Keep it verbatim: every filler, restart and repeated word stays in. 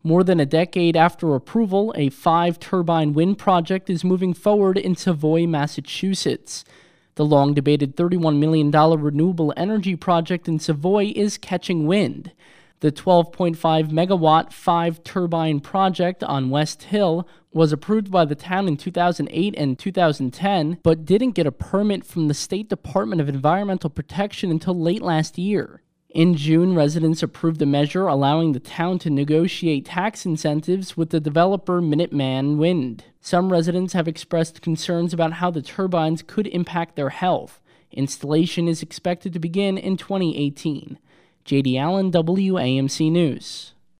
More than a decade after approval, a five-turbine wind project is moving forward in Savoy, Massachusetts. The long-debated thirty-one million dollars renewable energy project in Savoy is catching wind. The twelve point five megawatt five-turbine project on West Hill was approved by the town in two thousand eight and two thousand ten, but didn't get a permit from the State Department of Environmental Protection until late last year. In June, residents approved a measure allowing the town to negotiate tax incentives with the developer Minuteman Wind. Some residents have expressed concerns about how the turbines could impact their health. Installation is expected to begin in twenty eighteen. J D Allen, W A M C News.